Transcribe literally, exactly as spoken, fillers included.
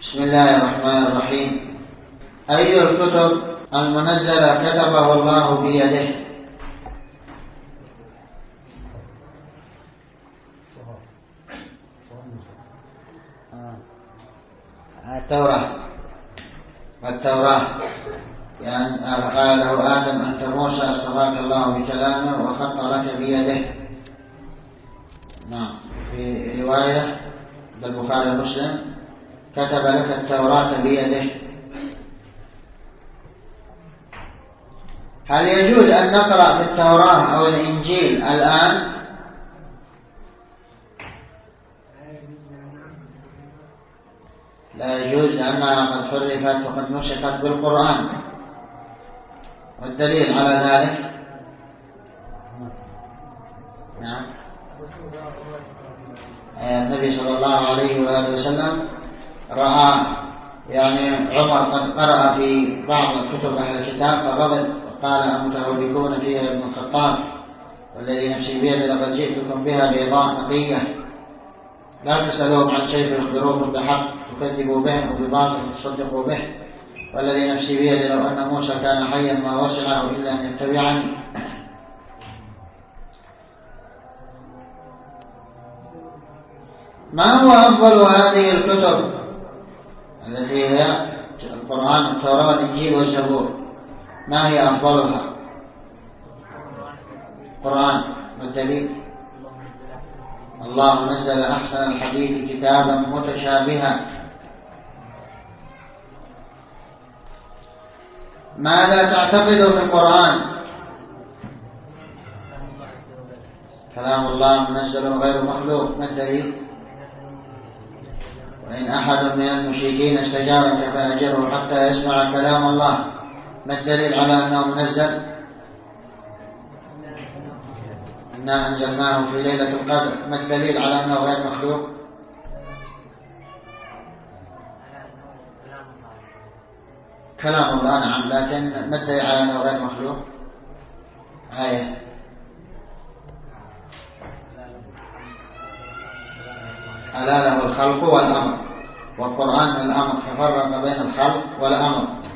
بسم الله الرحمن الرحيم. أي الكتب المنزلة كتبه الله بيده؟ التوراة والتوراة يعني قال له آدم أنت موسى اصطفاك الله بكلامه وخط لك بيده. نعم، في رواية بالبخاري ومسلم كتب لك التوراة بيده. هل يجوز أن نقرأ في التوراة أو الإنجيل الآن؟ لا يجوز لأنها قد حرفت وقد نسخت بالقرآن، والدليل على ذلك نعم النبي صلى الله عليه وآله وسلم رأى يعني عمر قد قرأ في بعض كتب أهل الكتاب فغضب وقال المتهوكون فيها ابن الخطاب والذي نفسي بيده لقد جئتكم بها بيضاء نقية لا تسألوهم عن شيء فيخبروكم بحق تكذبوا به وبباطل تصدقوا به والذي نفسي بيده لو أن موسى كان حيا ما وسعه إلا أن يتبعني. ما هو أفضل هذه الكتب التي هي القرآن والتوراة والإنجيل والزبور؟ ما هي أفضلها؟ القرآن. والدليل الله نزل أحسن الحديث كتابا متشابها. ماذا تعتقد في القرآن؟ كلام الله منزل غير مخلوق. ما الدليل؟ وإن أحد من المشركين استجارك فأجره حتى يسمع كلام الله. ما الدليل على أنه منزل؟ إنا أنزلناه في ليلة القدر. ما الدليل على أنه غير مخلوق؟ كلام الله نعم، لكن ما الدليل على أنه غير مخلوق؟ آية ألا له الخلق والأمر، والقرآن من الأمر ففرق بين الخلق والأمر.